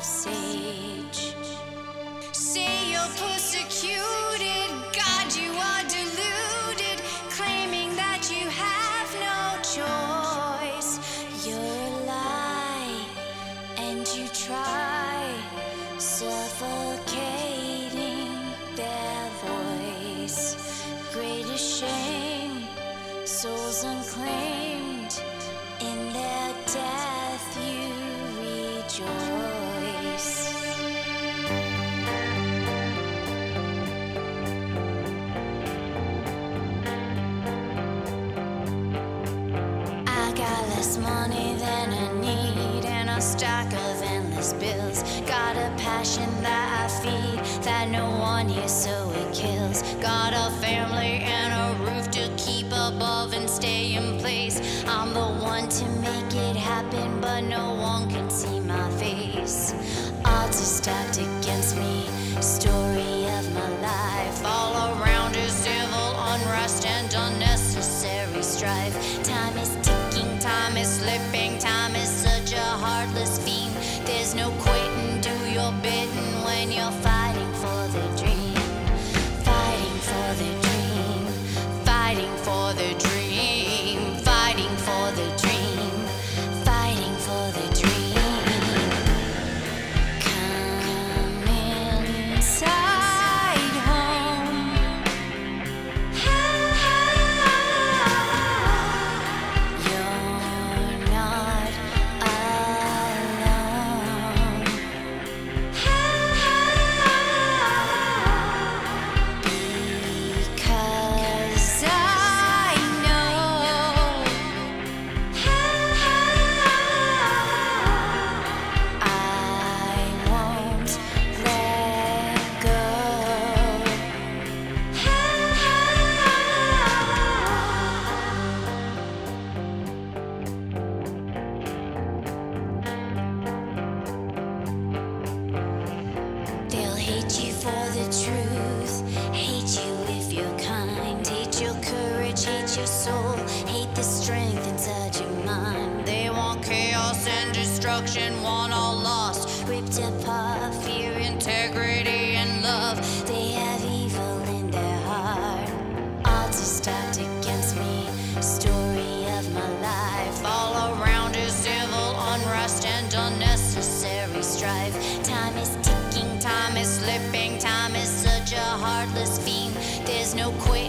sage. Say you're persecuted, God, you are deluded, claiming that you have no choice. You're a lie, and you try suffocating their voice. Greatest shame, souls unclaimed, in their death you rejoice. I got less money than I need, and a stack of endless bills. Got a passion that I feed, that no one hears, so it kills. Got a family and a roof to keep above and stay in place. I'm the one to make it happen, but no one can see my face. Odds are stacked against me, story of my life. All around is civil unrest and unnecessary strife. Time is ticking, time is slipping, time is such a heartless fiend. There's no quitting, do your bidding when you're fighting for the dream. Fighting for the dream, fighting for the dream, fighting for the dream, fighting for the dream. Come inside home. You're not alone. Because I know I won't let go. They'll hate you for the truth, hate you if you're kind, hate your courage, hate your soul, hate the strength inside your mind. They want chaos and destruction, want all lost, ripped apart, fear, integrity, and love. They have evil in their heart. Odds are stacked against me, story of my life. All around is civil unrest and unnecessary strife. Time is ticking, time is slipping, time is such a heartless fiend. There's no quit.